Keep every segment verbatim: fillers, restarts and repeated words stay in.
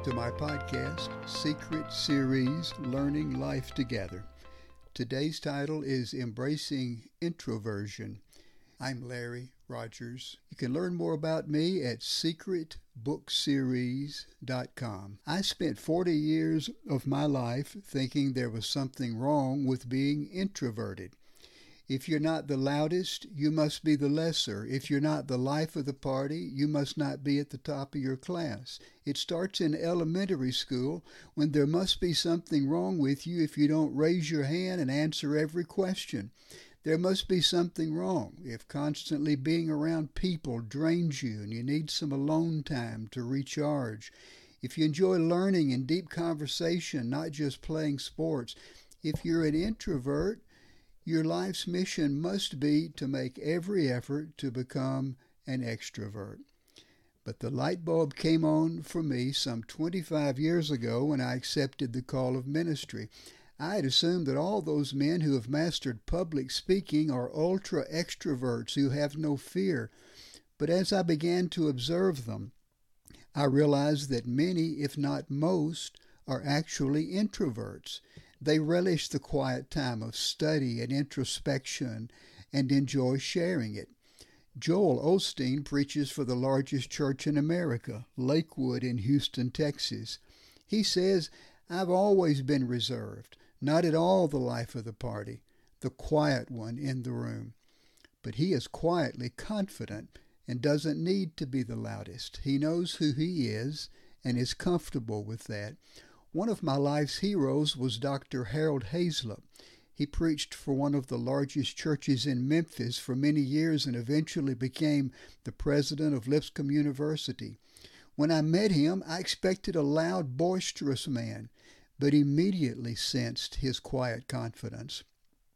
to my podcast, Secret Series Learning Life Together. Today's title is Embracing Introversion. I'm Larry Rogers. You can learn more about me at secret book series dot com. I spent forty years of my life thinking there was something wrong with being introverted. If you're not the loudest, you must be the lesser. If you're not the life of the party, you must not be at the top of your class. It starts in elementary school when there must be something wrong with you if you don't raise your hand and answer every question. There must be something wrong if constantly being around people drains you and you need some alone time to recharge. If you enjoy learning and deep conversation, not just playing sports. If you're an introvert, your life's mission must be to make every effort to become an extrovert. But the light bulb came on for me some twenty-five years ago when I accepted the call of ministry. I had assumed that all those men who have mastered public speaking are ultra extroverts who have no fear. But as I began to observe them, I realized that many, if not most, are actually introverts. They relish the quiet time of study and introspection and enjoy sharing it. Joel Osteen preaches for the largest church in America, Lakewood in Houston, Texas. He says, "I've always been reserved, not at all the life of the party, the quiet one in the room." But he is quietly confident and doesn't need to be the loudest. He knows who he is and is comfortable with that. One of my life's heroes was Doctor Harold Hazlett. He preached for one of the largest churches in Memphis for many years and eventually became the president of Lipscomb University. When I met him, I expected a loud, boisterous man, but immediately sensed his quiet confidence.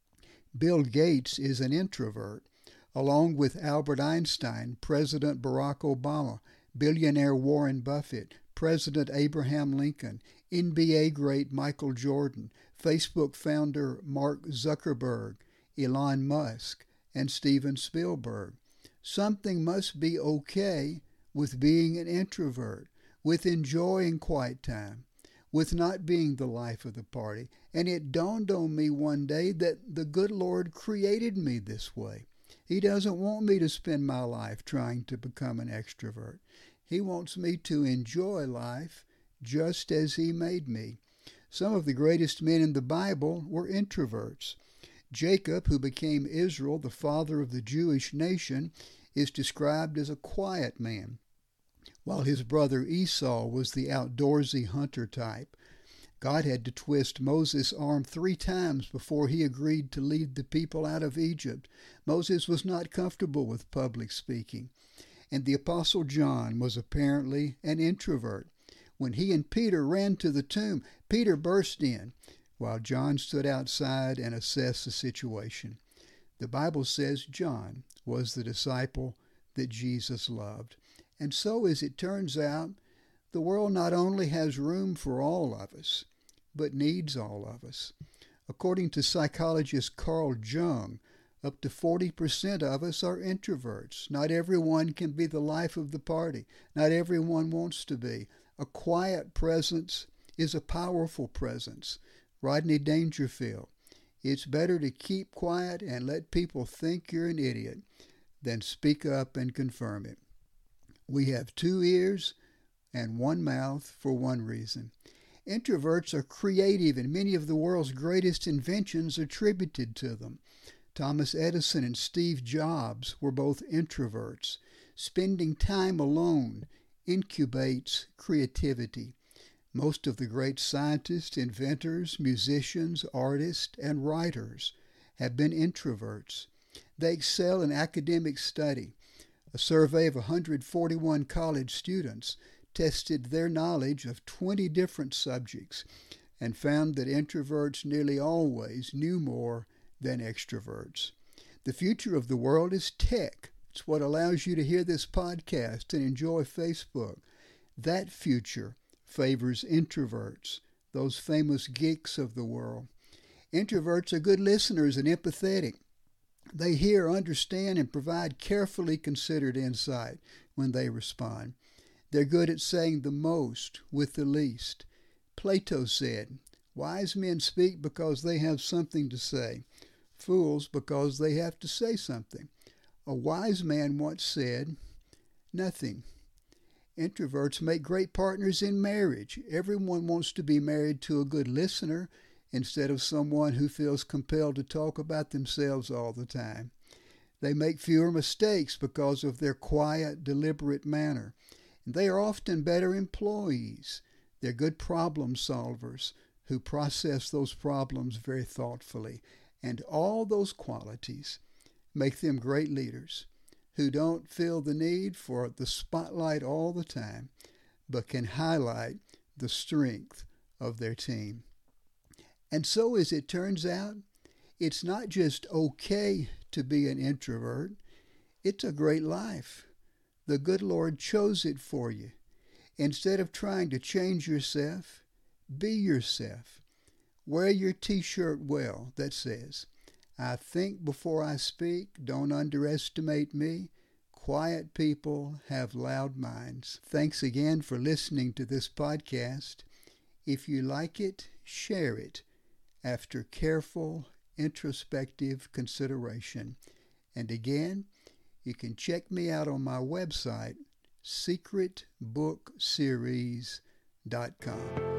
Bill Gates is an introvert, along with Albert Einstein, President Barack Obama, billionaire Warren Buffett, President Abraham Lincoln, N B A great Michael Jordan, Facebook founder Mark Zuckerberg, Elon Musk, and Steven Spielberg. Something must be okay with being an introvert, with enjoying quiet time, with not being the life of the party. And it dawned on me one day that the good Lord created me this way. He doesn't want me to spend my life trying to become an extrovert. He wants me to enjoy life just as he made me. Some of the greatest men in the Bible were introverts. Jacob, who became Israel, the father of the Jewish nation, is described as a quiet man, while his brother Esau was the outdoorsy hunter type. God had to twist Moses' arm three times before he agreed to lead the people out of Egypt. Moses was not comfortable with public speaking. And the Apostle John was apparently an introvert. When he and Peter ran to the tomb, Peter burst in, while John stood outside and assessed the situation. The Bible says John was the disciple that Jesus loved. And so, as it turns out, the world not only has room for all of us, but needs all of us. According to psychologist Carl Jung, up to forty percent of us are introverts. Not everyone can be the life of the party. Not everyone wants to be. A quiet presence is a powerful presence. Rodney Dangerfield. It's better to keep quiet and let people think you're an idiot than speak up and confirm it. We have two ears and one mouth for one reason. Introverts are creative, and many of the world's greatest inventions are attributed to them. Thomas Edison and Steve Jobs were both introverts. Spending time alone incubates creativity. Most of the great scientists, inventors, musicians, artists, and writers have been introverts. They excel in academic study. A survey of one hundred forty-one college students tested their knowledge of twenty different subjects and found that introverts nearly always knew more than extroverts. The future of the world is tech. It's what allows you to hear this podcast and enjoy Facebook. That future favors introverts, those famous geeks of the world. Introverts are good listeners and empathetic. They hear, understand, and provide carefully considered insight when they respond. They're good at saying the most with the least. Plato said, "Wise men speak because they have something to say, fools because they have to say something." A wise man once said, "Nothing." Introverts make great partners in marriage. Everyone wants to be married to a good listener instead of someone who feels compelled to talk about themselves all the time. They make fewer mistakes because of their quiet, deliberate manner. And they are often better employees. They're good problem solvers who process those problems very thoughtfully. And all those qualities make them great leaders who don't feel the need for the spotlight all the time, but can highlight the strength of their team. And so, as it turns out, it's not just okay to be an introvert. It's a great life. The good Lord chose it for you. Instead of trying to change yourself, be yourself. Wear your t-shirt well that says, "I think before I speak, don't underestimate me. Quiet people have loud minds." Thanks again for listening to this podcast. If you like it, share it after careful, introspective consideration. And again, you can check me out on my website, secret book series dot com.